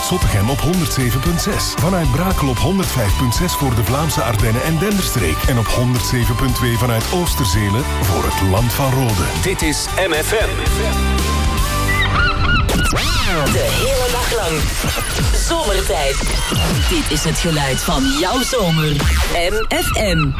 Zottegem op 107.6. Vanuit Brakel op 105.6 voor de Vlaamse Ardennen en Denderstreek. En op 107.2 vanuit Oosterzele voor het Land van Rode. Dit is MFM. De hele dag lang. Zomertijd. Dit is het geluid van jouw zomer. MFM.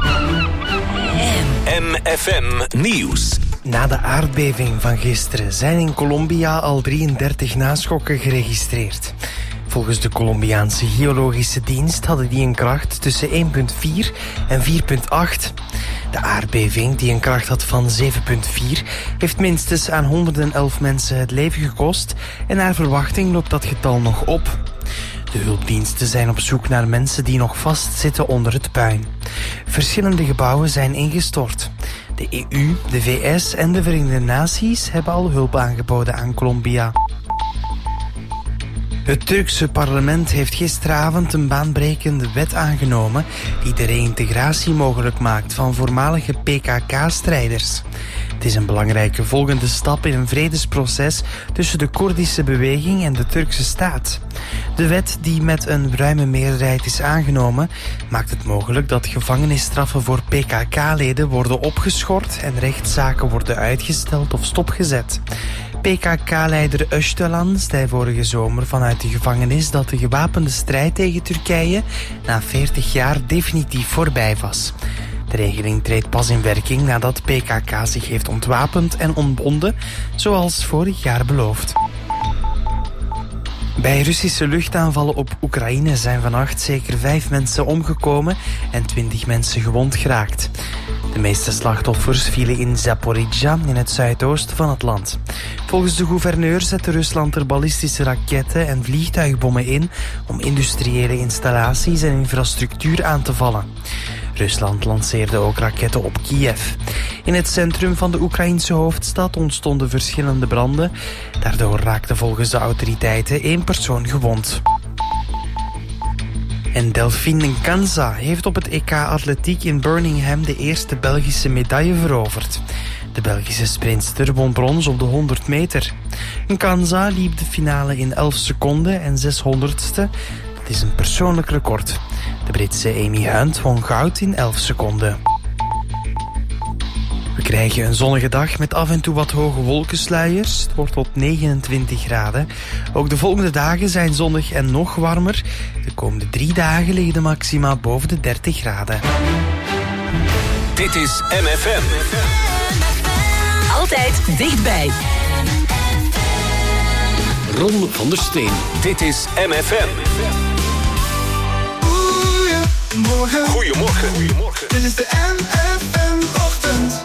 MFM Nieuws. Na de aardbeving van gisteren zijn in Colombia al 33 naschokken geregistreerd. Volgens de Colombiaanse Geologische Dienst hadden die een kracht tussen 1,4 en 4,8. De aardbeving, die een kracht had van 7,4, heeft minstens aan 111 mensen het leven gekost en naar verwachting loopt dat getal nog op. De hulpdiensten zijn op zoek naar mensen die nog vastzitten onder het puin. Verschillende gebouwen zijn ingestort. De EU, de VS en de Verenigde Naties hebben al hulp aangeboden aan Colombia. Het Turkse parlement heeft gisteravond een baanbrekende wet aangenomen die de reïntegratie mogelijk maakt van voormalige PKK-strijders. Het is een belangrijke volgende stap in een vredesproces tussen de Koerdische beweging en de Turkse staat. De wet, die met een ruime meerderheid is aangenomen, maakt het mogelijk dat gevangenisstraffen voor PKK-leden worden opgeschort en rechtszaken worden uitgesteld of stopgezet. PKK-leider Öcalan zei vorige zomer vanuit de gevangenis dat de gewapende strijd tegen Turkije na 40 jaar definitief voorbij was. De regeling treedt pas in werking nadat PKK zich heeft ontwapend en ontbonden, zoals vorig jaar beloofd. Bij Russische luchtaanvallen op Oekraïne zijn vannacht zeker 5 mensen omgekomen en 20 mensen gewond geraakt. De meeste slachtoffers vielen in Zaporizhzhia, in het zuidoosten van het land. Volgens de gouverneur zette Rusland er ballistische raketten en vliegtuigbommen in om industriële installaties en infrastructuur aan te vallen. Rusland lanceerde ook raketten op Kiev. In het centrum van de Oekraïnse hoofdstad ontstonden verschillende branden. Daardoor raakte volgens de autoriteiten 1 persoon gewond. En Delphine Nkanza heeft op het EK Atletiek in Birmingham de eerste Belgische medaille veroverd. De Belgische sprintster won brons op de 100 meter. Nkanza liep de finale in 11 seconden en 600ste. Dat is een persoonlijk record. De Britse Amy Hunt won goud in 11 seconden. We krijgen een zonnige dag met af en toe wat hoge wolkensluiers. Het wordt tot 29 graden. Ook de volgende dagen zijn zonnig en nog warmer. De komende 3 dagen liggen de maxima boven de 30 graden. Dit is MFM. Altijd dichtbij. Ron van der Steen. Dit is MFM. Goedemorgen. Dit is de MFM-ochtend.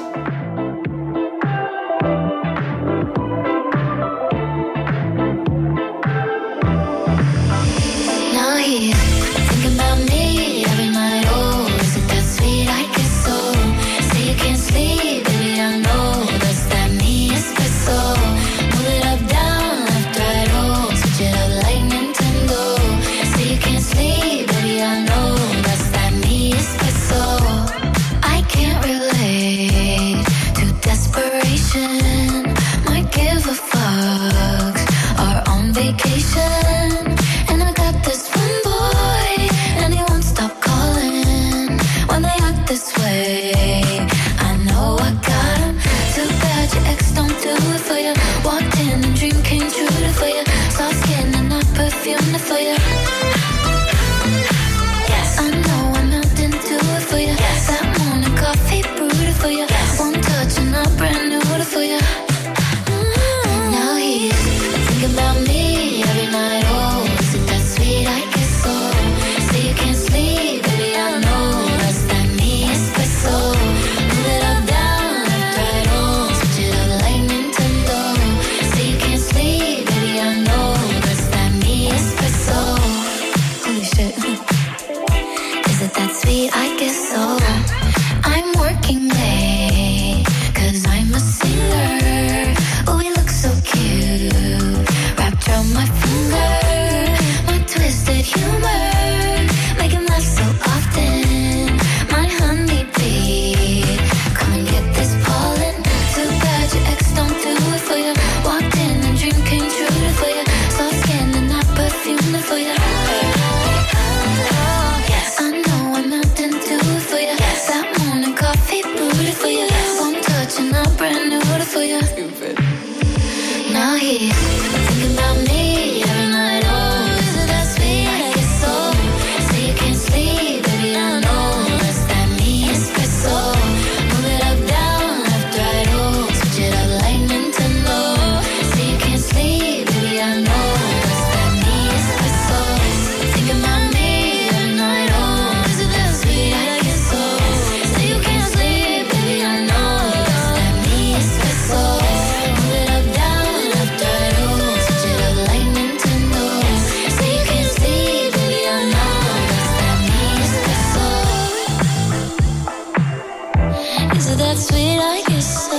Now here, thinking about me every night. Oh, is it that sweet I guess so? Say you can't sleep, baby, I know that's that me espresso. Move it up, down, left, right, oh, switch it up like Nintendo. Say you can't sleep, baby, I know that's that me espresso. I can't relate to desperation. Might give a fuck. Are on vacation. And I got this one boy, and he won't stop calling when they act this way. I know I got him. Too bad your ex don't do it for you. Walked in and dream came true for you. Soft skin and not perfume for you. Yes, I know I'm out to do it for you. Yes, that morning coffee brewed for you. Yes, one touch and I'm brand new for you. Now he's thinking about me every night. Oh, is it that sweet I guess so? Say you can't sleep, baby, I know that's that me espresso. Move it up, down, left, right, oh, switch it up like Nintendo. Say you can't sleep. out here thinking about me every night. Oh, is it that sweet? I get so. Say you can't sleep, baby, I know. That's that me espresso. Move it up, down, left, right, oh. Switch it up like Nintendo. Say you can't sleep, baby, I know. That's that me espresso. Thinking about me every night. Oh, is it that sweet? I get so. Say you can't sleep, baby, I know. That's that me espresso. Move it up, down, left, right, oh. Switch it up like Nintendo. Say you can't sleep, baby, I know. That's that me espresso. Is it that sweet? I guess so.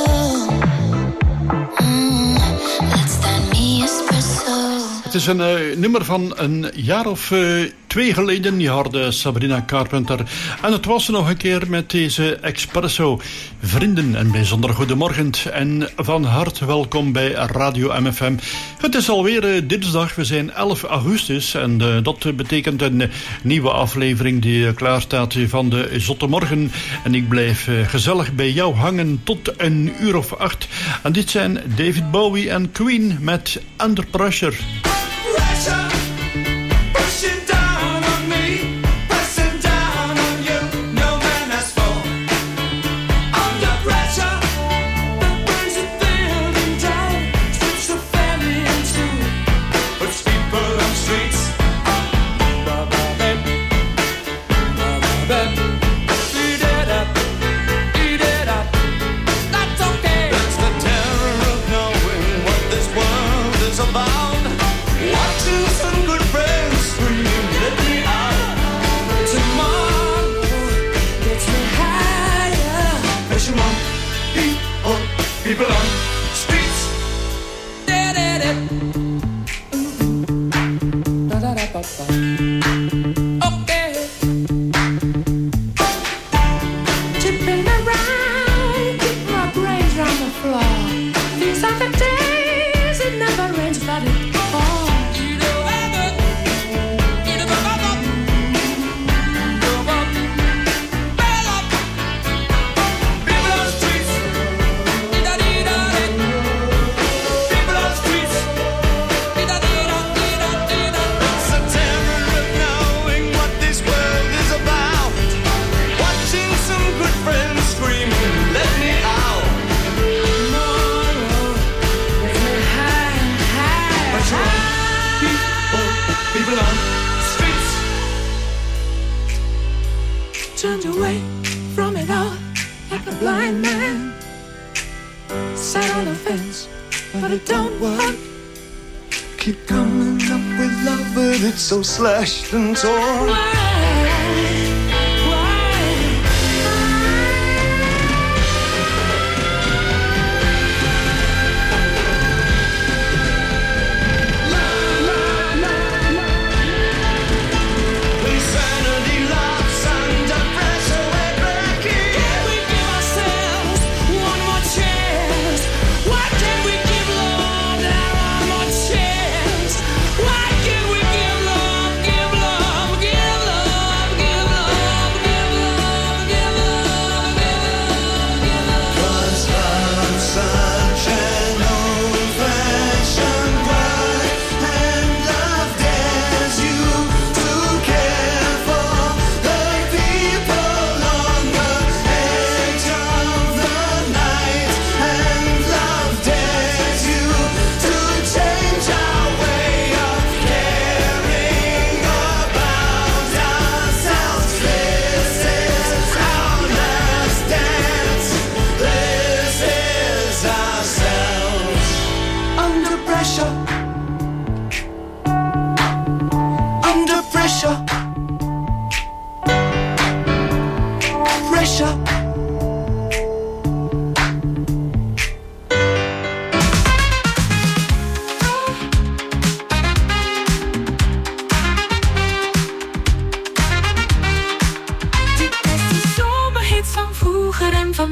That's that me espresso. Het is een nummer van een jaar of 2 geleden. Je hoorde Sabrina Carpenter. En het was er nog een keer met deze Expresso. Vrienden, een bijzonder goedemorgen. En van harte welkom bij Radio MFM. Het is alweer dinsdag. We zijn 11 augustus. En dat betekent een nieuwe aflevering die klaar staat van de Zotte Morgen. En ik blijf gezellig bij jou hangen tot 1:08. En dit zijn David Bowie en Queen met Under Pressure. Pressure, pushing down on me, pressing down on you. No man has fallen under pressure. That brings the building down, strips the family in two, puts people on streets. Eat it up, eat it up. That's okay. That's the terror of knowing what this world is about. Watching some good friends scream, let me out. Tomorrow gets me higher. Pressure on people on streets. Okay. Tipping around, keep my brains round the floor. These are the days it never rains, but it falls. Turned away from it all like a blind man. Sat on a fence, but it don't work. Keep coming up with love, but it's so slashed and torn.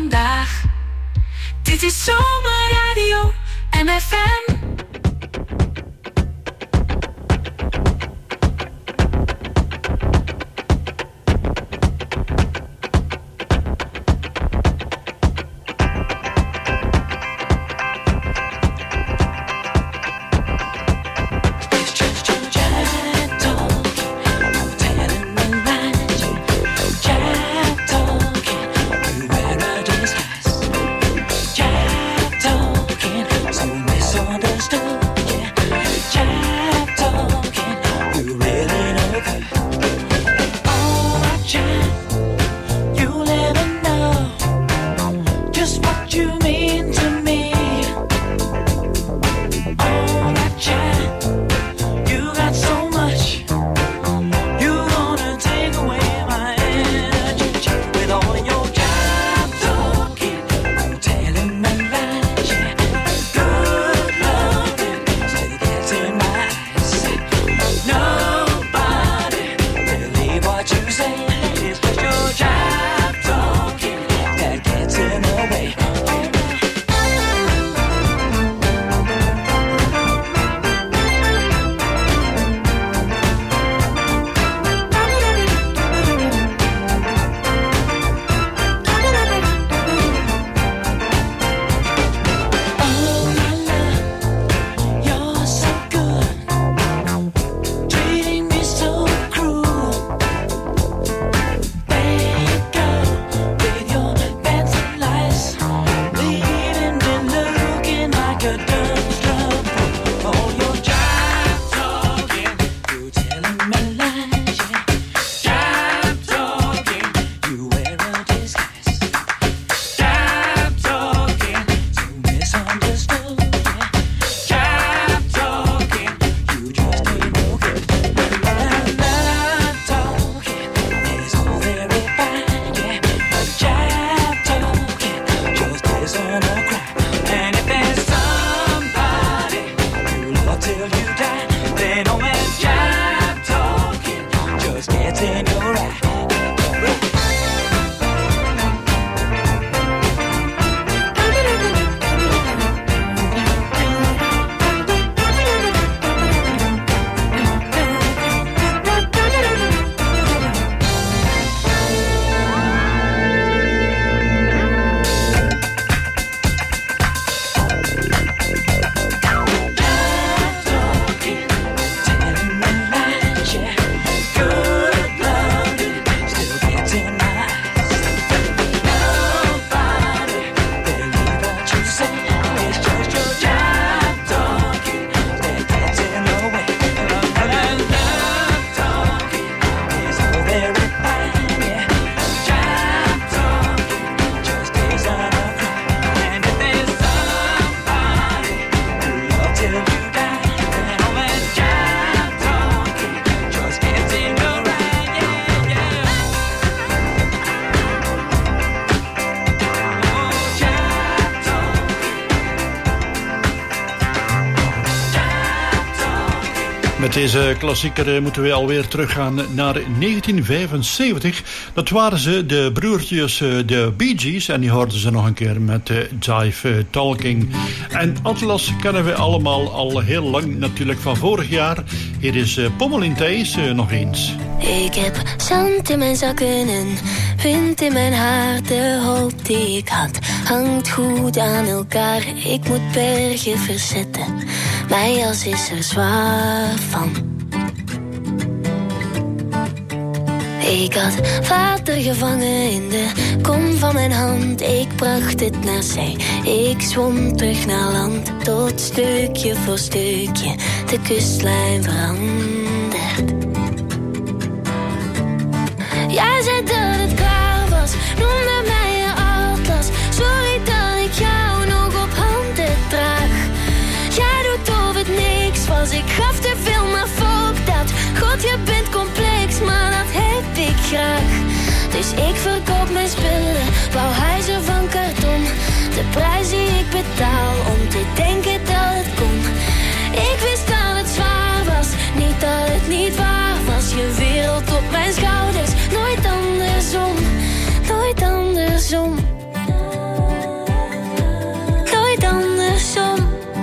Dit is Zomerradio MFM. Met deze klassieker moeten we alweer teruggaan naar 1975. Dat waren ze, de broertjes, de Bee Gees. En die hoorden ze nog een keer met Jive Talking. En Atlas kennen we allemaal al heel lang, natuurlijk van vorig jaar. Hier is Pommelien Thijs nog eens. Ik heb zand in mijn zakken en wind in mijn haar. De hoop die ik had hangt goed aan elkaar. Ik moet bergen verzetten, mijn jas is er zwaar van. Ik had water gevangen in de kom van mijn hand. Ik bracht het naar zee, ik zwom terug naar land. Tot stukje voor stukje de kustlijn verandert. Jij zei dat het klaar was, noemde mij je atlas. Sorry dat ik jou nog op handen draag. Jij doet of het niks was, ik gaf te veel, maar fuck dat. God, je bent complex, maar dat heb ik graag. Dus ik verkoop mijn spullen, bouw huizen van karton. De prijs die ik betaal om te denken dat het kon. Ik wist dat het zwaar was, niet dat het niet waar was. Je wereld op mijn schouders, nooit andersom, nooit andersom. Nooit andersom.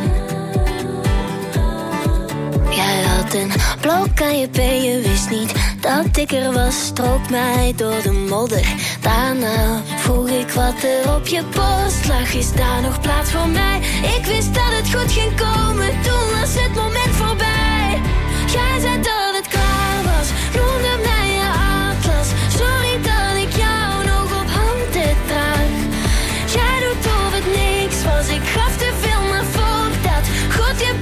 Jij had een blok aan je been, je wist niet dat ik er was. Strook mij door de modder, daarna vroeg ik wat er op je borst lag. Is daar nog plaats voor mij? Ik wist dat het goed ging komen, toen was het moment voorbij. Jij zei dat het klaar was, noemde mij je atlas. Sorry dat ik jou nog op handen draag. Jij doet of het niks was, ik gaf te veel, maar fuck dat. God, je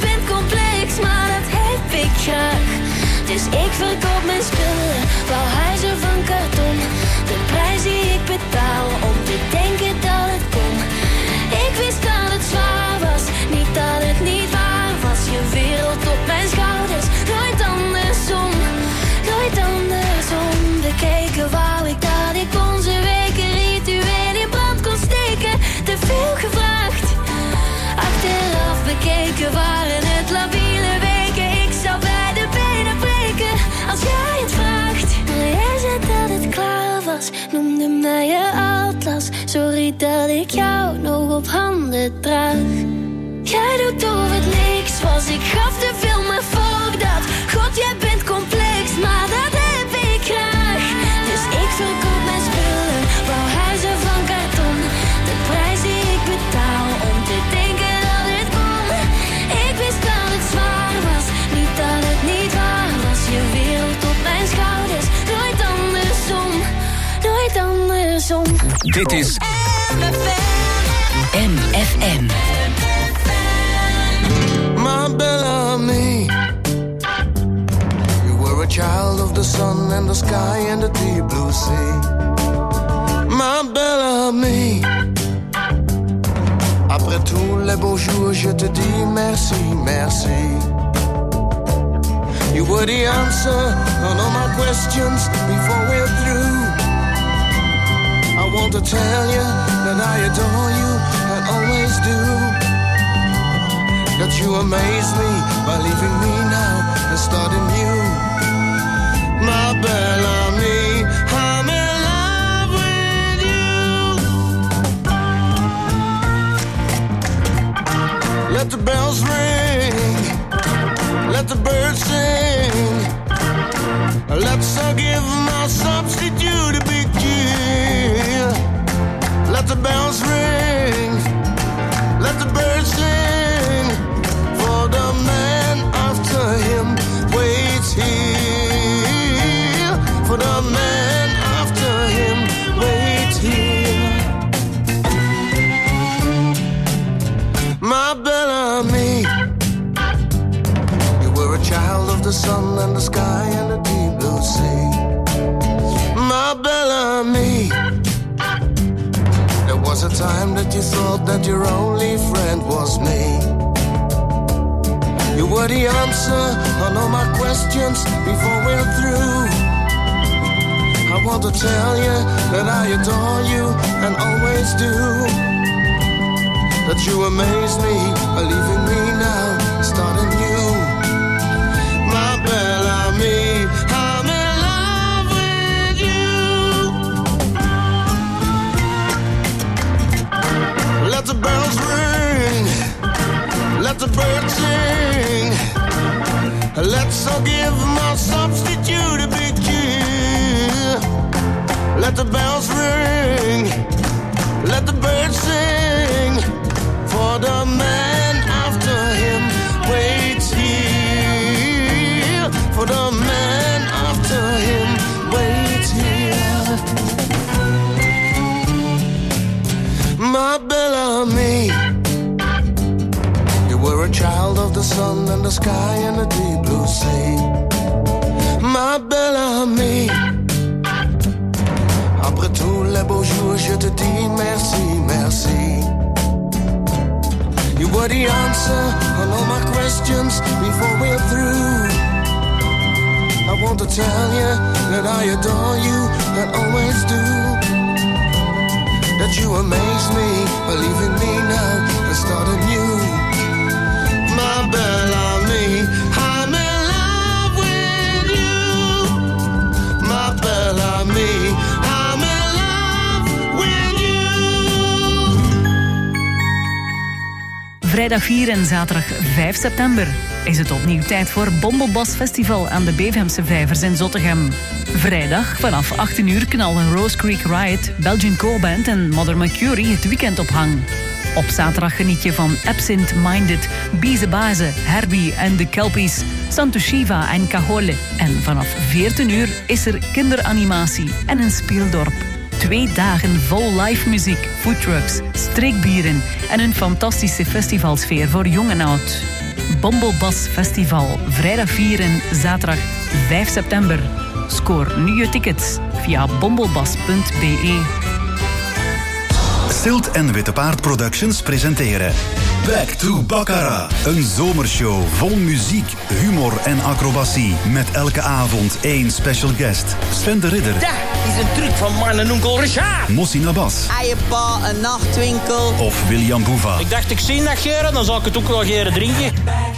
ik verkoop mijn spullen, wou huizen van karton. De prijs die ik betaal om te denken dat het kon. Ik wist dat het zwaar was, niet dat het niet waar was. Je wereld op mijn schouders, nooit andersom. Nooit andersom bekeken, wou ik dat ik onze weken ritueel in brand kon steken. Te veel gevraagd, achteraf bekeken waren het labiele weken. Ik zou bij de benen breken als jij het vraagt. Maar jij zei dat het klaar was, noemde mij je atlas. Sorry dat ik jou nog op handen draag. Jij doet of het niks was, ik gaf te veel, maar fuck dat. God, jij bent complex, maar dat heb ik graag. Dus ik verkoop mijn spullen, wou huizen van karton. De prijs die ik betaal om te denken dat het kon. Ik wist dat het zwaar was, niet dat het niet waar was. Je wereld op mijn schouders, nooit andersom. Nooit andersom. Dit is MFM. My Bellamy, you were a child of the sun and the sky and the deep blue sea. My Bellamy, après tous les beaux jours, je te dis merci, merci. You were the answer on all my questions before we're through. I want to tell you that I adore you and always do. That you amaze me by leaving me now and starting new. My Bellamy, I'm in love with you. Let the bells ring, let the birds sing. Let's give my substitute a big cheer. Let the bells ring, let the birds sing. For the man after him waits here. For the man after him waits here. My Bellamy, you were a child of the sun and the sky and the deep blue sea. My Bellamy, there was a time that you thought that your only friend was me. You were the answer on all my questions before we're through. I want to tell you that I adore you and always do. That you amaze me by leaving me now, starting new. My Bellamy, I'm in love with you. Let the bells ring, let the birds sing. Let's all give my substitute a big cheer. Let the bells ring, let the birds sing. For the man after him waits here. For the man after him waits here. My Bellamy, you were a child of the sun and the sky and the deep blue sea. My Bellamy, après tous les beaux jours, je te dis merci, merci. You were the answer on all my questions before we're through. I want to tell you that I adore you and always do. That you amaze me by leaving me now and starting new. My Bellamy, I'm in love with you. My Bellamy, I'm in love with you. Vrijdag 4 en zaterdag 5 september is het opnieuw tijd voor Bombelbos Festival aan de Bevemse Vijvers in Zottegem. Vrijdag vanaf 18 uur knallen Rose Creek Riot, Belgian Co-Band en Mother Mercury het weekend op hang. Op zaterdag geniet je van Absent Minded, Bize Baze, Herbie en de Kelpies, Santo Shiva en Cajole. En vanaf 14 uur is er kinderanimatie en een speeldorp. 2 dagen vol live muziek, foodtrucks, streekbieren en een fantastische festivalsfeer voor jong en oud. Bombelbos Festival, vrijdag 4 en zaterdag 5 september. Scoor nu je tickets via bommelbas.be. Stilt en Witte Paard Productions presenteren Back to Baccarat. Een zomershow vol muziek, humor en acrobatie. Met elke avond één special guest. Sven de Ridder. Dat is een truc van mijn en onkel Richard. Mossin Abbas. Eiepa, een nachtwinkel. Of William Boeva. Ik dacht, ik zie dat geren, dan zal ik het ook wel geren drinken.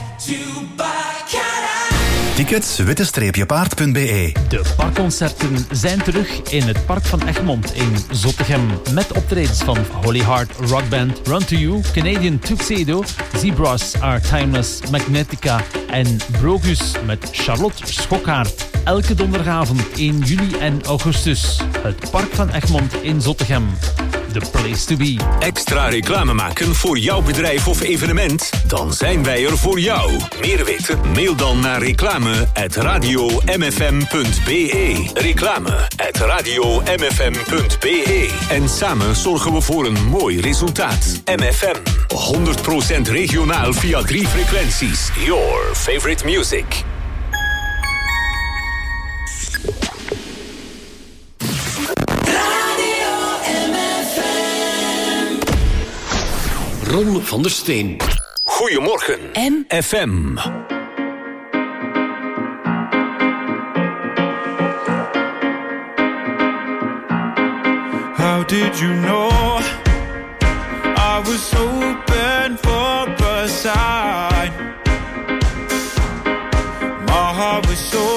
Tickets witte-paard.be. De parkconcerten zijn terug in het Park van Egmond in Zottegem. Met optredens van Holy Heart Rock Band, Run to You, Canadian Tuxedo, Zebras Are Timeless, Magnetica en Brogus met Charlotte Schokhaert. Elke donderdagavond 1 juli en augustus. Het Park van Egmond in Zottegem. The place to be. Extra reclame maken voor jouw bedrijf of evenement? Dan zijn wij er voor jou. Meer weten? Mail dan naar reclame@radiomfm.be. Reclame@radiomfm.be. En samen zorgen we voor een mooi resultaat. MFM. 100% regionaal via 3 frequenties. Your favorite music. Ron van der Steen. Goedemorgen. FM. How did you know I was open for a sign? My heart was so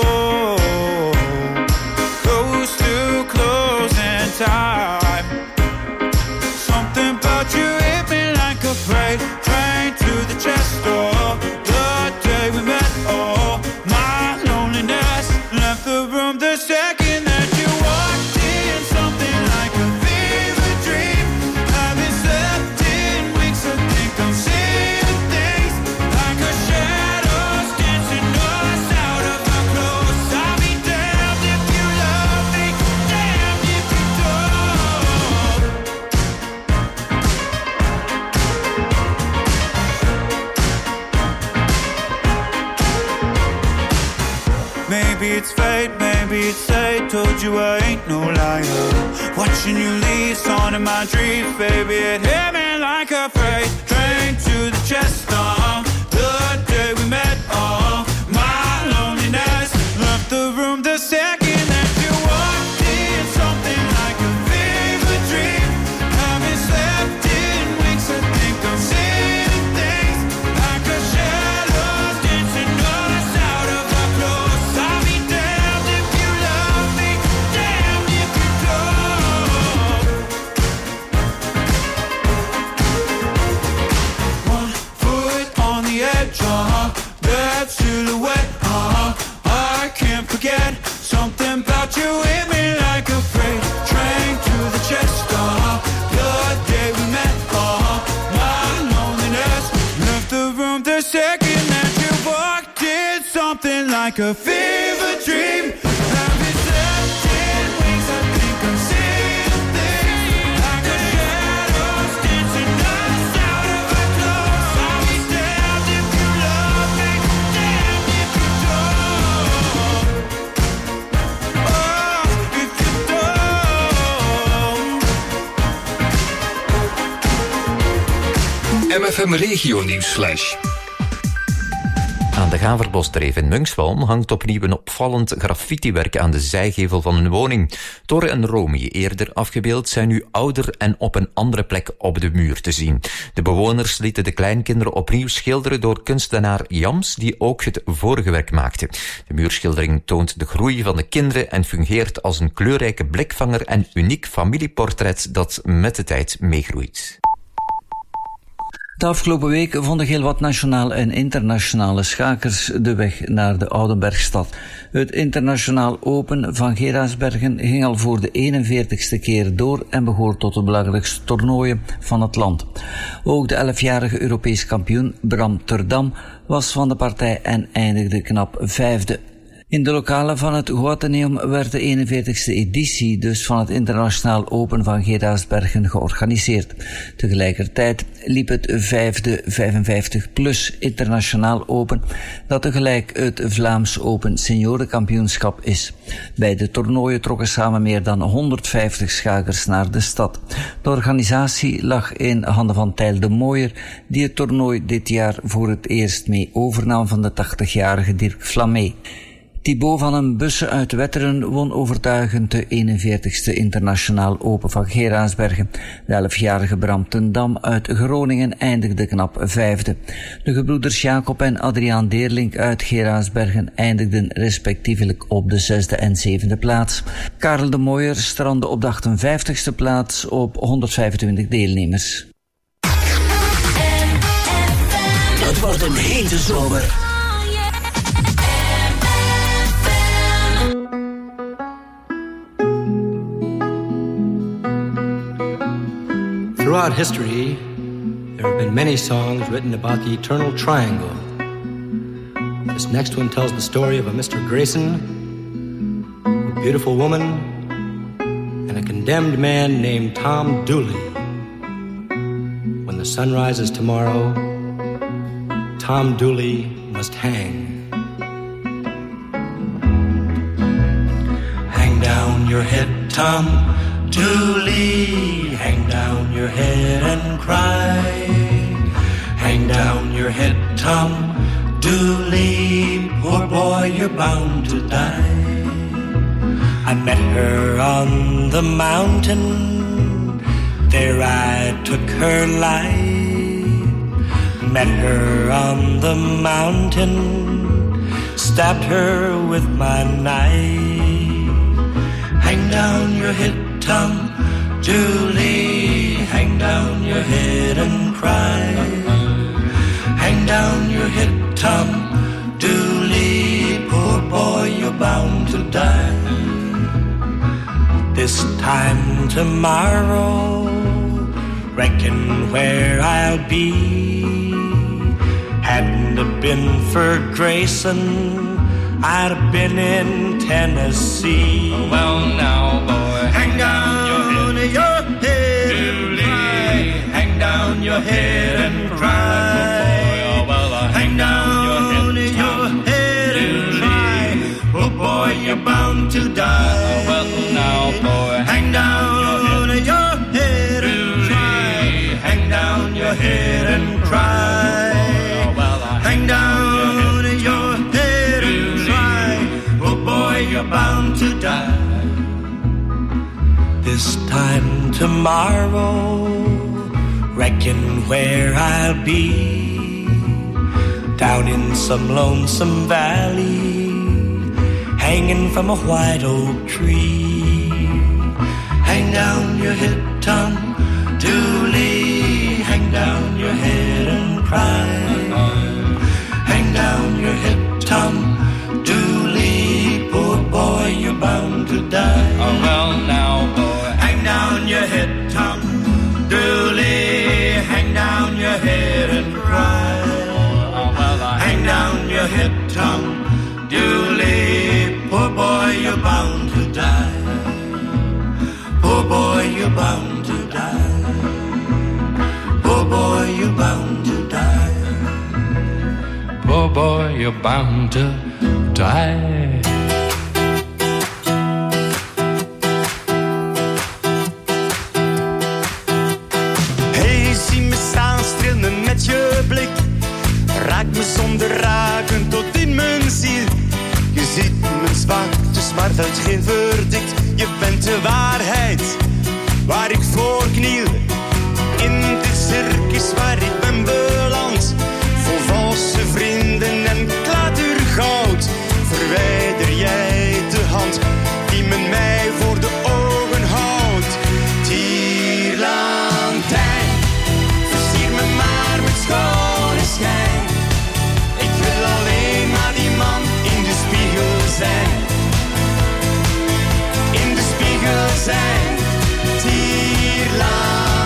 close to closing time. Something about you hit me like a freight train to the chest door. The day we met, oh, my loneliness left the room the second that you walked in. Something like a fever dream. Haven't slept in weeks, I think I'm seeing things like a shadows dancing us out of our clothes. I'll be damned if you love me, damned if you don't. Maybe it's fate, maybe it's fate. Told you I ain't no liar. Watching you leave, on in my dreams, baby. It hit me like a freight train to the chest. The day we met, my loneliness left the room the second that you walked in. Something like a fever dream. Haven't slept in weeks, I think I'm seeing things like a shadows dancing us out of our clothes. I'll be damned if you love me, damned if you don't. One foot on the edge, that silhouette, I can't forget. Something about you hit me like a freight train to the chest. The day we met, my loneliness left the room the second that you walked in. Something like a fever dream. Haven't slept in weeks, I think I'm seeing things like a shadows dancing us out of our clothes. I'll be damned if you love me, damned if you don't. Oh, if you don't. MFM Regio Nieuwsflash. Aan de Gaverbosdreef in Munkswalm hangt opnieuw een opvallend graffitiwerk aan de zijgevel van een woning. Torre en Romy, eerder afgebeeld, zijn nu ouder en op een andere plek op de muur te zien. De bewoners lieten de kleinkinderen opnieuw schilderen door kunstenaar Jams, die ook het vorige werk maakte. De muurschildering toont de groei van de kinderen en fungeert als een kleurrijke blikvanger en uniek familieportret dat met de tijd meegroeit. De afgelopen week vonden heel wat nationale en internationale schakers de weg naar de Oudenbergstad. Het internationaal Open van Geraardsbergen ging al voor de 41ste keer door en behoort tot de belangrijkste toernooien van het land. Ook de 11-jarige Europees kampioen Bram Turdam was van de partij en eindigde knap 5e. In de lokalen van het Goateneum werd de 41ste editie dus van het Internationaal Open van Geraardsbergen georganiseerd. Tegelijkertijd liep het 5e 55+ Internationaal Open, dat tegelijk het Vlaams Open Seniorenkampioenschap is. Bij de toernooien trokken samen meer dan 150 schakers naar de stad. De organisatie lag in handen van Tijl de Mooier, die het toernooi dit jaar voor het eerst mee overnam van de 80-jarige Dirk Flammé. Thibaut van den Bussen uit Wetteren won overtuigend de 41ste Internationaal Open van Geraardsbergen. De 11-jarige Bram ten Dam uit Groningen eindigde knap 5e. De gebroeders Jacob en Adriaan Deerlink uit Geraardsbergen eindigden respectievelijk op de 6e en 7e plaats. Karel de Mooier strandde op de 58e plaats op 125 deelnemers. Het wordt een hete zomer. Throughout history, there have been many songs written about the eternal triangle. This next one tells the story of a Mr. Grayson, a beautiful woman, and a condemned man named Tom Dooley. When the sun rises tomorrow, Tom Dooley must hang. Hang down your head, Tom Dooley, hang down your head and cry. Hang down your head, Tom Dooley, poor boy, you're bound to die. I met her on the mountain, there I took her life. Met her on the mountain, stabbed her with my knife. Hang down your head, Tom Dooley, hang down your head and cry. Hang down your head, Tom Dooley, poor boy, you're bound to die. This time tomorrow, reckon where I'll be. Hadn't it been for Grayson, I'd have been in Tennessee. Well now, boy, hang down your head and cry. Hang down your head and cry. Hang down your head and cry. Oh boy, you're bound to die. Well now, boy, hang down your head and cry. Hang down your head and cry. Hang down your head and cry. Oh boy, you're bound to die. This time tomorrow, reckon where I'll be. Down in some lonesome valley, hanging from a white oak tree. Hang down your head, Tom Dooley, hang down your head and cry. Hang down your head, Tom Dooley, poor boy, you're bound to die. Oh well now, boy, hang down your head, Tom Dooley, hang down your head and cry. Hang down your head, Tom Dooley, poor boy, you're bound to die. Poor boy, you're bound to die. Poor boy, you're bound to die. Poor boy, you're bound to die. Hey, zie me staan, streel me met je blik. Raak me zonder raken tot in mijn ziel. Je ziet mijn zwaktes, maar dat geen verdikt. Je bent de waarheid, waar ik voor kniel. In dit circus waar ik ben beland, vol valse vrienden en klatergoud. Verwijder jij de hand die men mij voor de ogen houdt. Tierlantijn, versier me maar met schone schijn. Ik wil alleen maar die man in de spiegel zijn. In de spiegel zijn. Tierlantijn.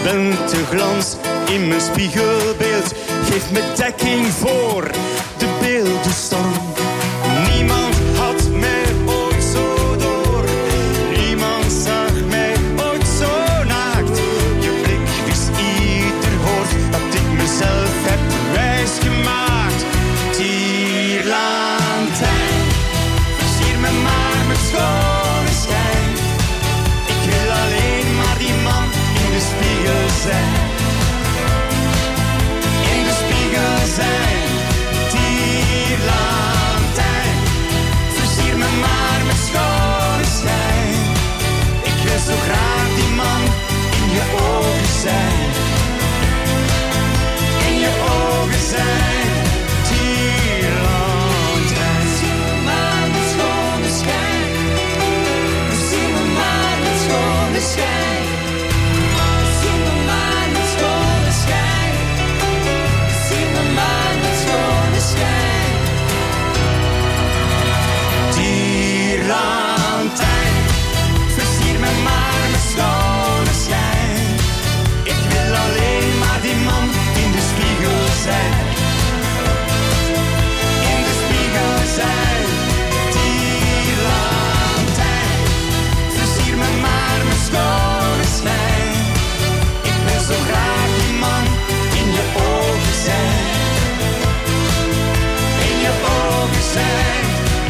de glans in mijn spiegelbeeld geeft me dekking voor de beeldenstorm. Niemand had mij ooit zo door, niemand zag mij ooit zo naakt. Je blik wist ieder hoort dat ik mezelf heb wijsgemaakt. Tierlantijn, versier me maar met schone schijn. Ik wil alleen maar die man in de spiegel zijn. In de spiegel zijn. Tierlantijn, versier me maar met schone schijn. Ik wil zo graag die man in je ogen zijn. In je ogen zijn. Tierlantijn, versier me maar met schone schijn. Versier me maar met schone schijn. Versier me maar met schone schijn. Versier me maar met schone schijn. Tierlantijn, versier me maar met schone schijn. Ik wil alleen maar die man in de spiegel zijn. In de spiegel zijn. Tierlantijn, versier me maar met schone schijn. Ik wil zo graag die man in je ogen zijn. In je ogen zijn.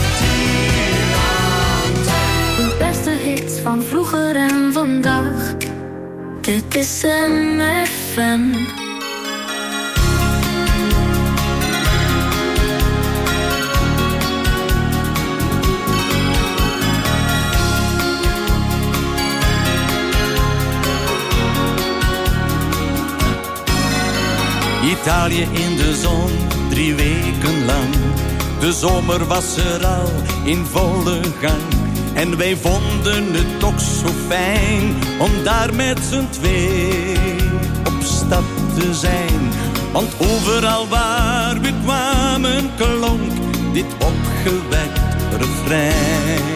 De beste hits van vroeger en vandaag. Dit is MFM. Italië in de zon, 3 weken lang. De zomer was er al in volle gang. En wij vonden het toch zo fijn om daar met z'n twee op stap te zijn. Want overal waar we kwamen klonk dit opgewekt refrein.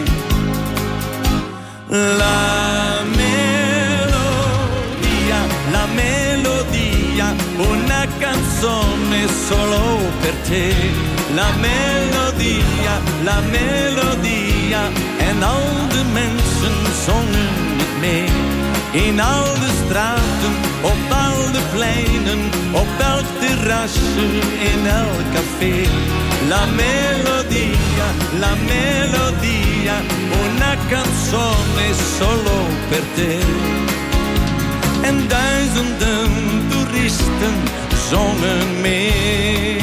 La melodia, una canzone solo per te. La melodia, en al de mensen zongen het mee. In al de straten, op al de pleinen, op elk terrasje, in elk café. La melodia, una canzone solo per te. En duizenden toeristen zongen mee.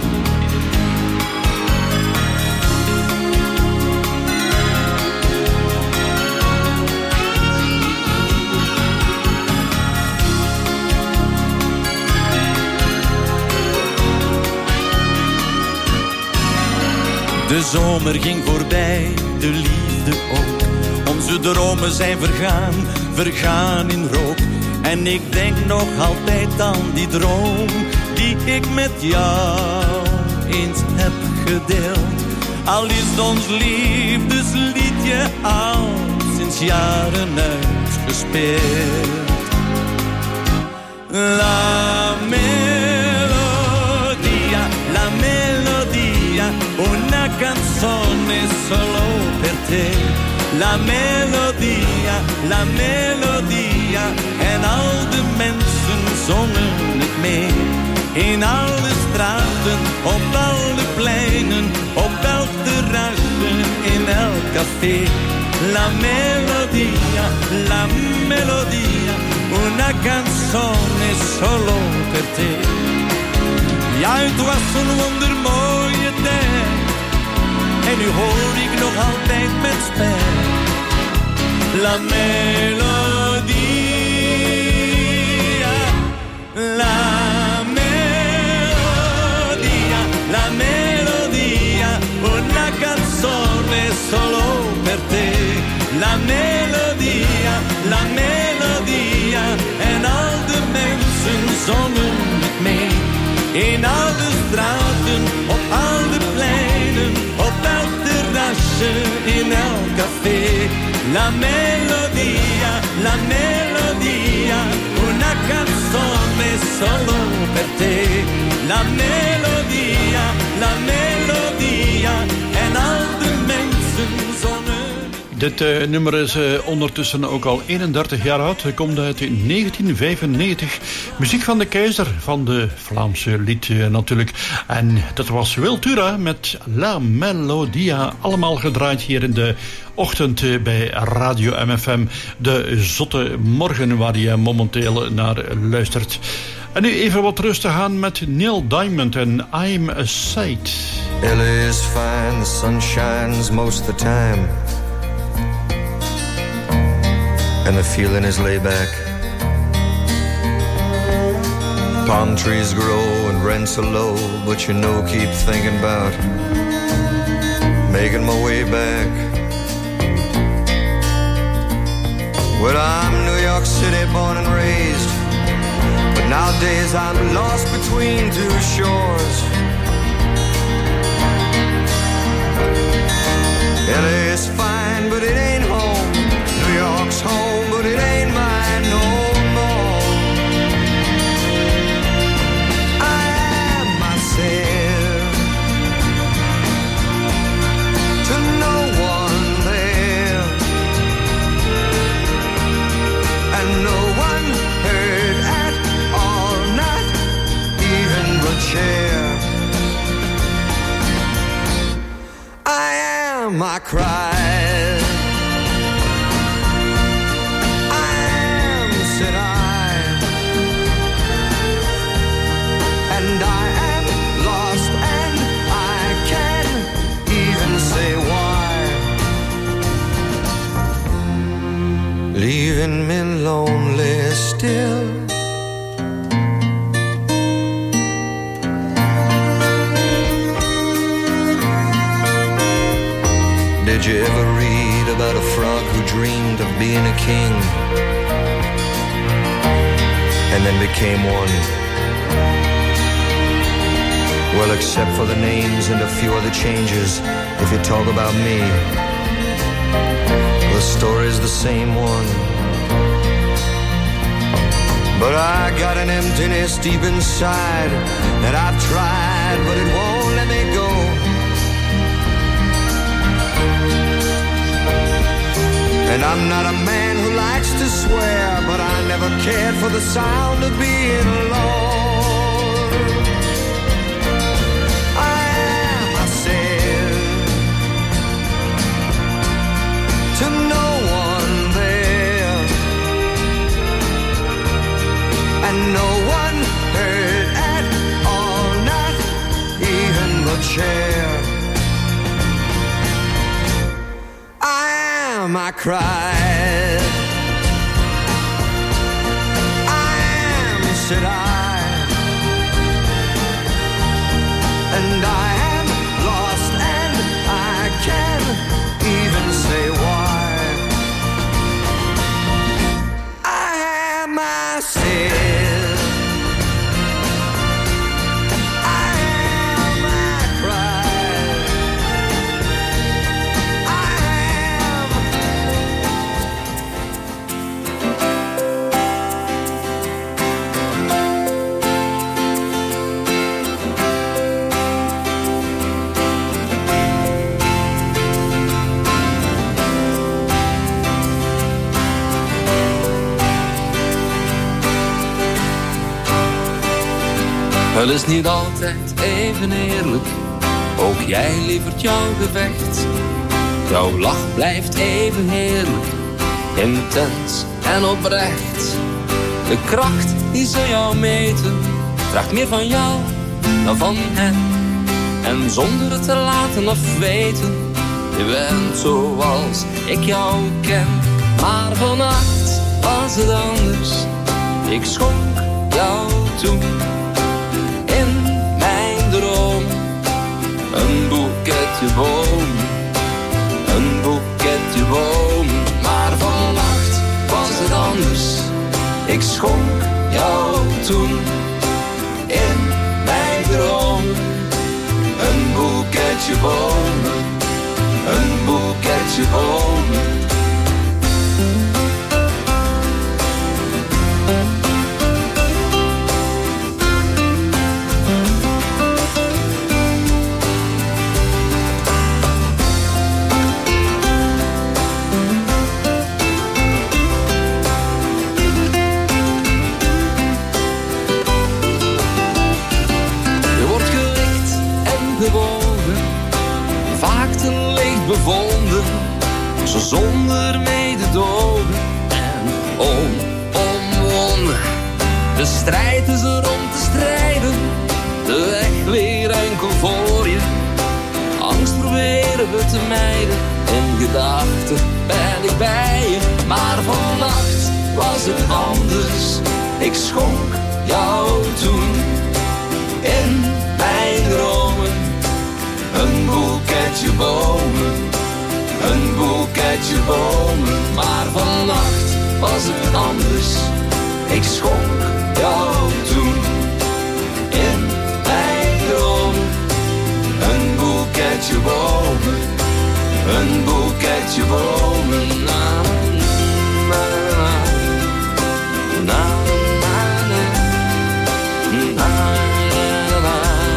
De zomer ging voorbij, de liefde ook. Onze dromen zijn vergaan in rook. En ik denk nog altijd aan die droom die ik met jou eens heb gedeeld. Al is ons liefdesliedje al sinds jaren uitgespeeld. La melodia, una canzone solo per te. La melodia, en al de mensen zongen het mee. In al de straten, op al de pleinen, op elk terrasje, in elk café. La melodia, una canzone solo per te. Ja, het was een wondermooie tijd. En nu hoor ik nog altijd met spijt. La melodia, una canzone solo per te. La melodia, en al de mensen zongen het mee. In al de straten, op al de pleinen, op elk terrasje, in elk café. La melodia, una Dit nummer is ondertussen ook al 31 jaar oud. Het komt uit 1995. Muziek van de keizer van de Vlaamse lied natuurlijk. En dat was Wiltura met La Melodia. Allemaal gedraaid hier in de ochtend bij Radio MFM. De zotte morgen waar je momenteel naar luistert. En nu even wat rustig aan met Neil Diamond en I'm a Sight. LA is fine, the sun shines most of the time, and the feeling is laid back. Palm trees grow and rents are low, but you know, keep thinking about making my way back. Well, I'm New York City born and raised, but nowadays I'm lost between two shores. LA is fine, but it ain't home. New York's home, but it ain't mine no more. I am myself to no one there, and no one heard at all, not even the chair. I cried, I am, said I, and I am lost and I can't even say why. Leaving me lonely still. Did you ever read about a frog who dreamed of being a king and then became one? Well, except for the names and a few other changes, if you talk about me, the story's the same one. But I got an emptiness deep inside that I've tried, but it won't let me go. And I'm not a man who likes to swear, but I never cared for the sound of being alone. I am myself to no one there, and no one heard at all, not even the chair. I cried, I am, said I, and I am lost and I can't even say why. I am myself, I am, I cried, I am. Het is niet altijd even eerlijk, ook jij lievert jouw gevecht. Jouw lach blijft even heerlijk, intens en oprecht. De kracht die ze jou meten, vraagt meer van jou dan van hen. En zonder het te laten afweten, je bent zoals ik jou ken. Maar vannacht was het anders, ik schonk jou toen in mijn droom een boeketje boom, een boeketje boom. Maar vannacht was het anders, ik schonk jou toen in mijn droom een boeketje bomen, een boeketje bomen. De strijd is er om te strijden, de weg weer enkel voor je. Angst proberen we te mijden, in gedachten ben ik bij je. Maar vannacht was het anders, ik schonk jou toen. In mijn dromen, een boeketje bomen, een boeketje bomen. Maar vannacht was het anders, ik schonk jou toen. In mijn dromen, een boeketje bomen, een boeketje bomen. Na, na, na, na, na, na, na,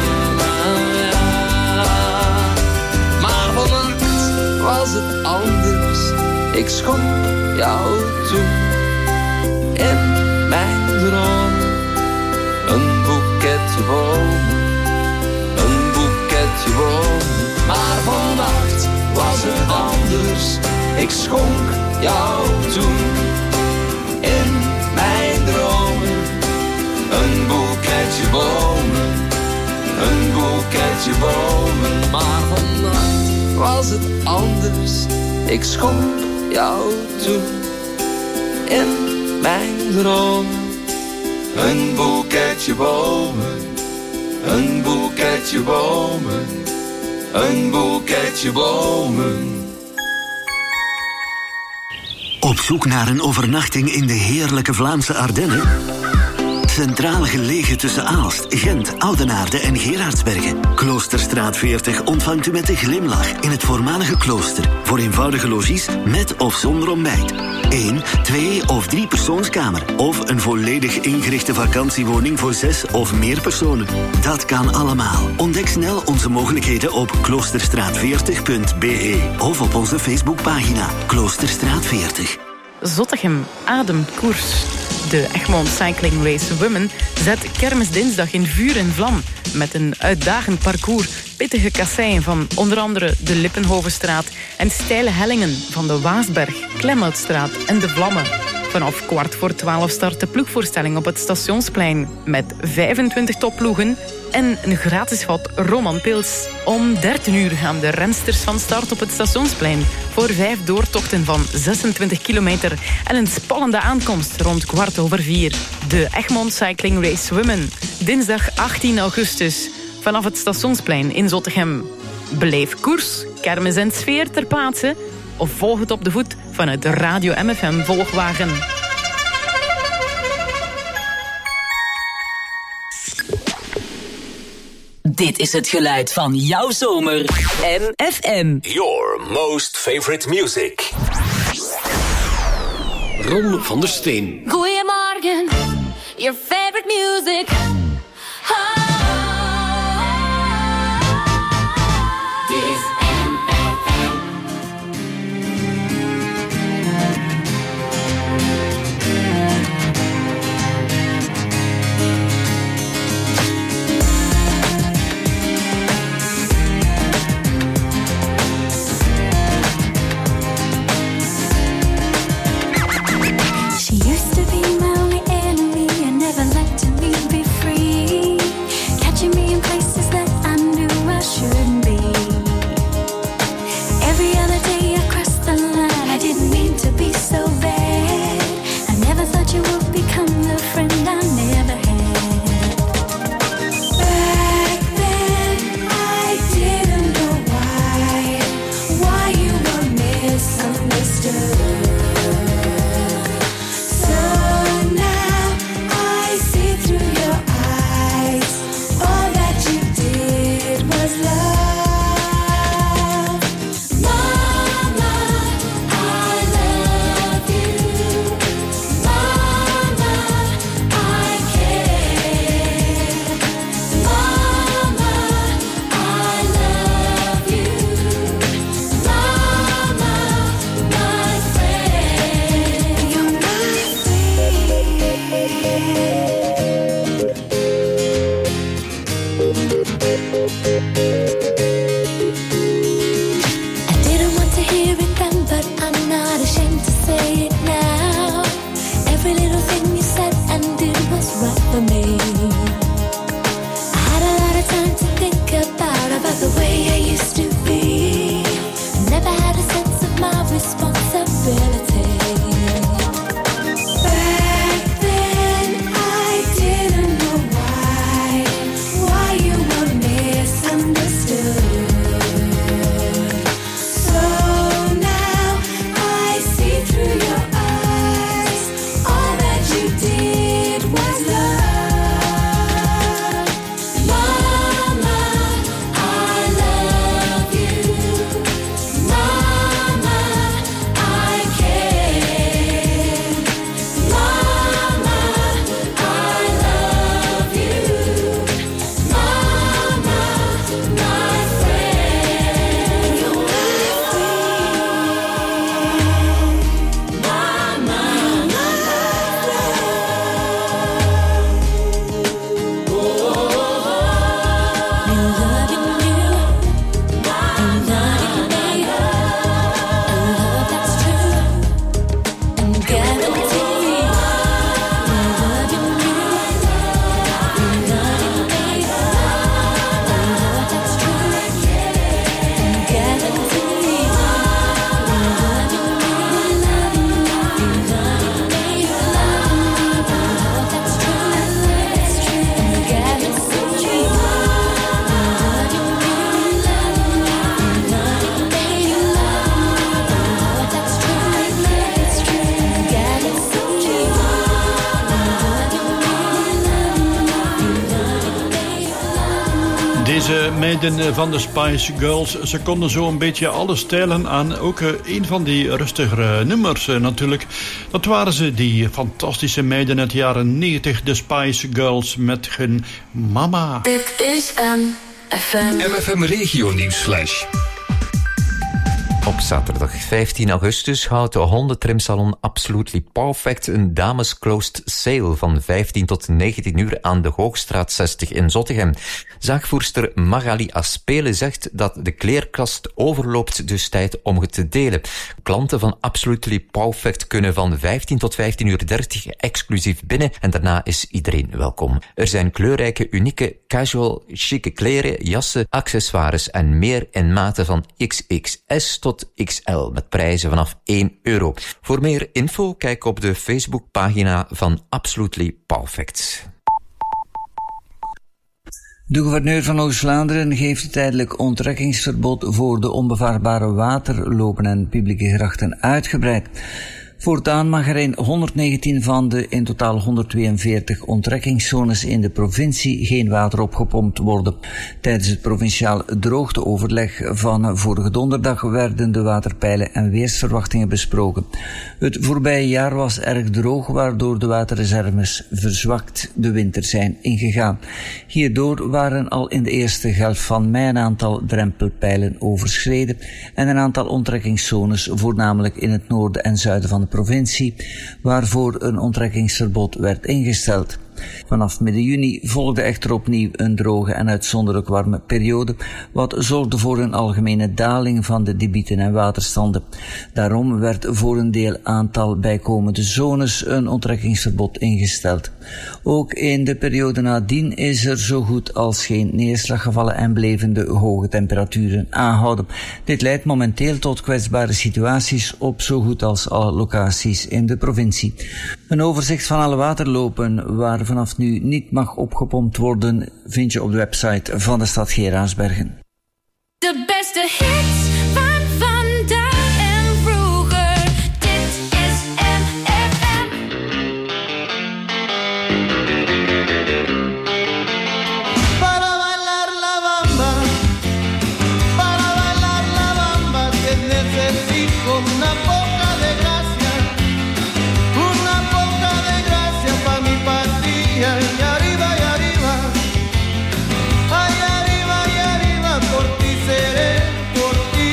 na. Maar vannacht was het anders, ik schonk jou toen. In mijn dromen, een boeketje bomen, een boeketje bomen. Maar vannacht was het anders, ik schonk jou toen. In mijn dromen, een boeketje bomen, een boeketje bomen. Maar vannacht was het anders, ik schonk jou toen. In mijn dromen, een boeketje bomen, een boeketje bomen, een boeketje bomen. Op zoek naar een overnachting in de heerlijke Vlaamse Ardennen? Centraal gelegen tussen Aalst, Gent, Oudenaarde en Gerardsbergen. Kloosterstraat 40 ontvangt u met een glimlach in het voormalige klooster. Voor eenvoudige logies met of zonder ontbijt. 1, 2 of 3 persoonskamer. Of een volledig ingerichte vakantiewoning voor 6 of meer personen. Dat kan allemaal. Ontdek snel onze mogelijkheden op kloosterstraat40.be of op onze Facebookpagina Kloosterstraat 40. Zottegem ademt koers. De Egmond Cycling Race Women zet kermisdinsdag in vuur en vlam. Met een uitdagend parcours, pittige kasseien van onder andere de Lippenhovenstraat en steile hellingen van de Waasberg, Klemhoutstraat en de Vlammen. Vanaf 11:15 start de ploegvoorstelling op het Stationsplein met 25 topploegen en een gratis vat Roman Pils. Om 13 uur gaan de rensters van start op het Stationsplein voor 5 doortochten van 26 kilometer en een spannende aankomst rond 4:15. De Egmond Cycling Race Women, dinsdag 18 augustus, vanaf het Stationsplein in Zottegem. Beleef koers, kermis en sfeer ter plaatse of volg het op de voet vanuit de Radio MFM Volgwagen. Dit is het geluid van jouw zomer. MFM. Your most favorite music. Ron van der Steen. Goedemorgen, your favorite music. She used to be my only enemy and never let me be free. Deze meiden van de Spice Girls, ze konden zo een beetje alle stijlen aan. Ook een van die rustigere nummers natuurlijk. Dat waren ze, die fantastische meiden uit de jaren 90, de Spice Girls met hun Mama. Dit is MFM. MFM Regio Nieuwsflash. Op zaterdag 15 augustus houdt de hondentrimsalon Absolutely Perfect een dames closed sale van 15 tot 19 uur aan de Hoogstraat 60 in Zottegem. Zaakvoerster Magali Aspelen zegt dat de kleerkast overloopt, dus tijd om het te delen. Klanten van Absolutely Perfect kunnen van 15 tot 15:30 uur exclusief binnen en daarna is iedereen welkom. Er zijn kleurrijke, unieke, casual, chique kleren, jassen, accessoires en meer in maten van XXS tot XL met prijzen vanaf €1. Voor meer info kijk op de Facebookpagina van Absolutely Perfect. De gouverneur van Oost-Vlaanderen geeft het tijdelijk onttrekkingsverbod voor de onbevaarbare waterlopen en publieke grachten uitgebreid. Voortaan mag er in 119 van de in totaal 142 onttrekkingszones in de provincie geen water opgepompt worden. Tijdens het provinciaal droogteoverleg van vorige donderdag werden de waterpeilen en weersverwachtingen besproken. Het voorbije jaar was erg droog, waardoor de waterreserves verzwakt de winter zijn ingegaan. Hierdoor waren al in de eerste helft van mei een aantal drempelpeilen overschreden en een aantal onttrekkingszones, voornamelijk in het noorden en zuiden van de provincie, waarvoor een onttrekkingsverbod werd ingesteld. Vanaf midden juni volgde echter opnieuw een droge en uitzonderlijk warme periode, wat zorgde voor een algemene daling van de debieten en waterstanden. Daarom werd voor een deel aantal bijkomende zones een onttrekkingsverbod ingesteld. Ook in de periode nadien is er zo goed als geen neerslag gevallen en bleven de hoge temperaturen aanhouden. Dit leidt momenteel tot kwetsbare situaties op zo goed als alle locaties in de provincie. Een overzicht van alle waterlopen waar vanaf nu niet mag opgepompt worden vind je op de website van de stad Geraardsbergen. De beste hits van vandaag en vroeger. Dit is MFM. Para bailar la bamba, que necesito una poca de gracia pa' mi patria. Y arriba, ay arriba, por ti seré, por ti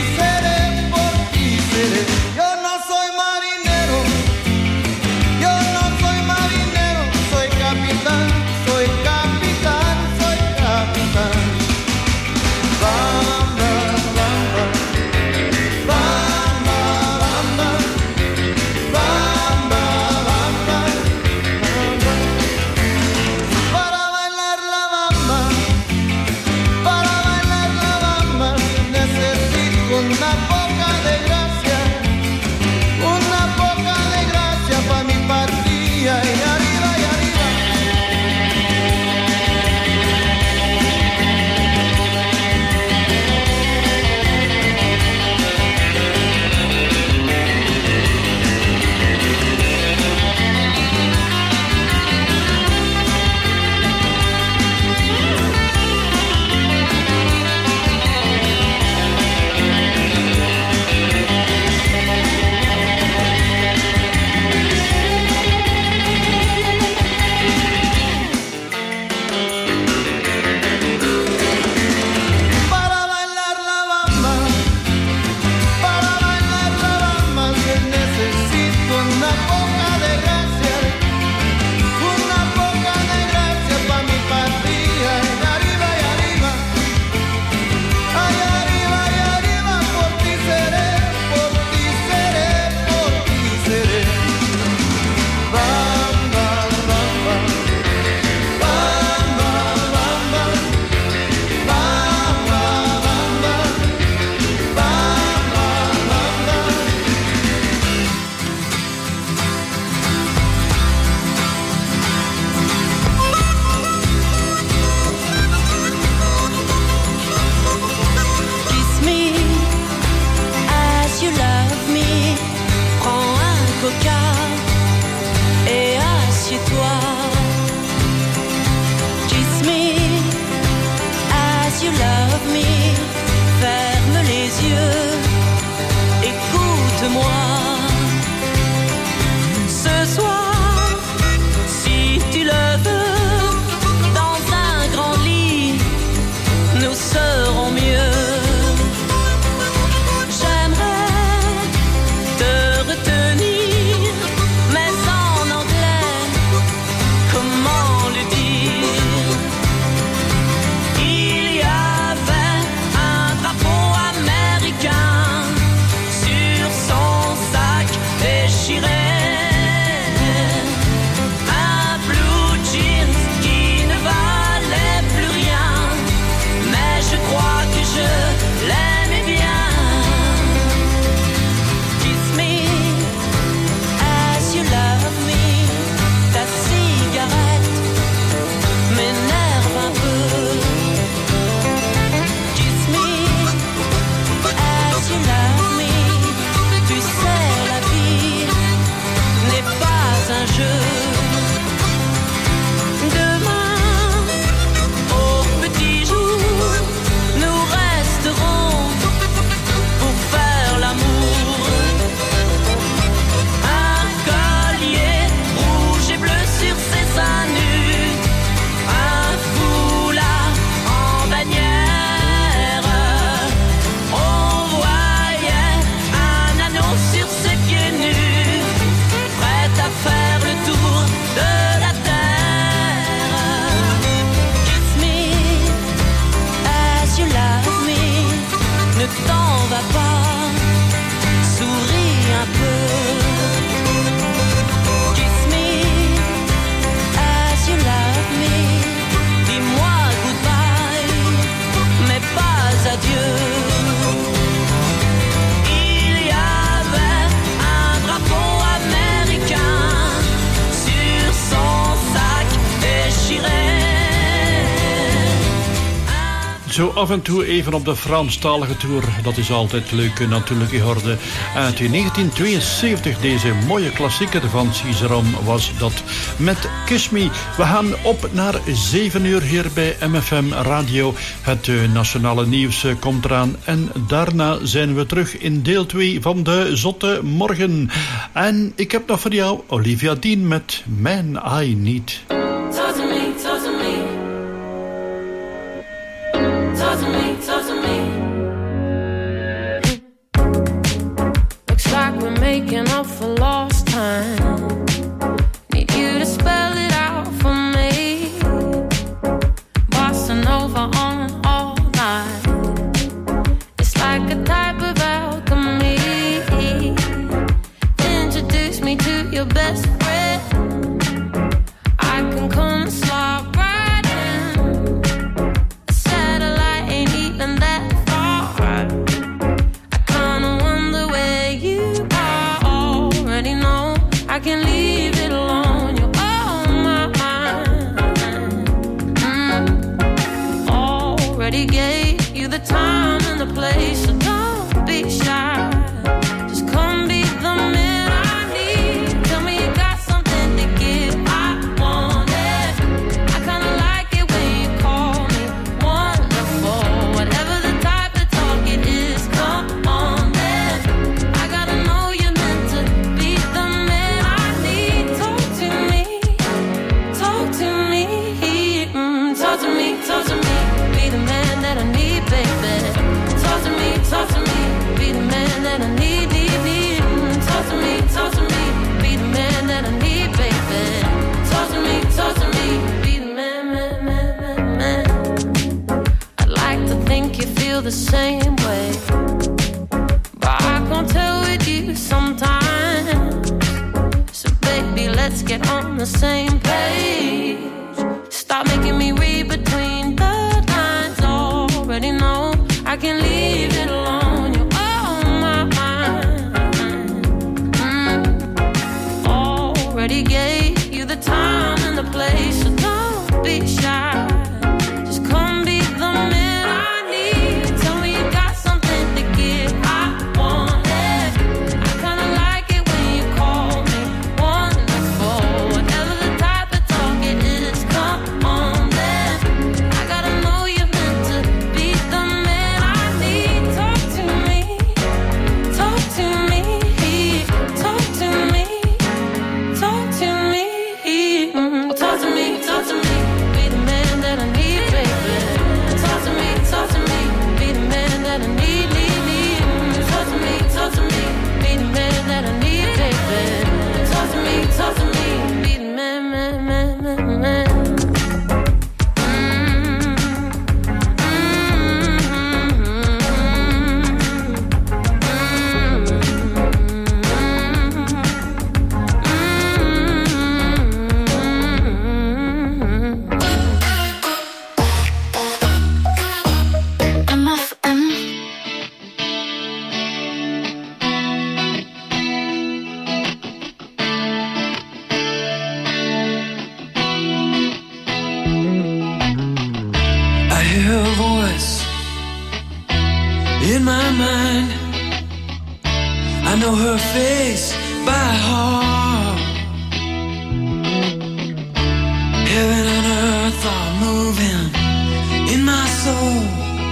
Zo af en toe even op de Franstalige tour. Dat is altijd leuk natuurlijk. Je hoorde uit 1972 deze mooie klassieker van Cizeron was dat met Kiss Me. We gaan op naar 7 uur hier bij MFM Radio. Het nationale nieuws komt eraan. En daarna zijn we terug in deel 2 van de Zotte Morgen. En ik heb nog voor jou Olivia Dean met Man I Need. Talk to me, talk to me. Talk to me, talk to me. Looks like we're making up for lost time. Need you to spell it out for me. Bossa Nova on all night. It's like a type of alchemy. Introduce me to your best friend. I can come and slide right in. A satellite ain't even that far. I kinda wonder where you are. Already know I can leave it alone. You're on my mind. Already gave you the time and the place, so don't be shy. Just come be the man I need. Tell me you got something to give. I want it. I kinda like it when you call me wonderful. Whatever the type of talk it is, come on then. I gotta know you're meant to be the man I need. Talk to me, talk to me, talk to me, talk to me. Be the man that I need, baby. Talk to me, talk to me. Be the man that I need, need, need. Talk to me, talk to me. Be the man that I need, baby. Talk to me, talk to me. Be the man, man, man, man, man. I'd like to think you feel the same way, but I can't tell with you sometimes. So baby, let's get on the same page. Stop making me read between the lines. Already know I can leave it alone. You're on my mind. Already gave you the time and the place, so don't be shy. Just come be the man I need. Tell me you got something to give. I want it. I kinda like it when you call me wonderful. Whatever the type of talk it is, come on then. I gotta know you're meant to be the man I need. Talk to me, talk to me, talk to me, talk to me, talk to me, talk to me. Be the man that I need, baby. Talk to me, talk to me. Be the man that I need, need, need. Talk to me, talk to me. Be the man that I need, baby. Talk to me, talk to me. Be the man, man, man, man, man. I hear a voice in my mind. I know her face by heart. Heaven and earth are moving in my soul.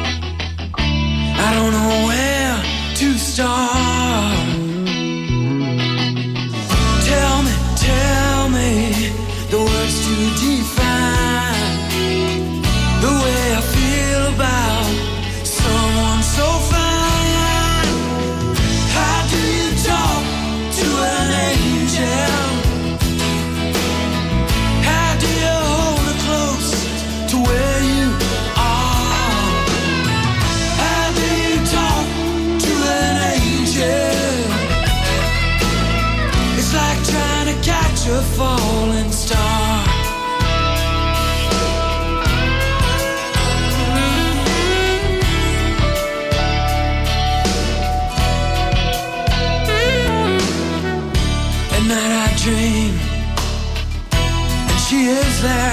I don't know where to start. Tell me the words to define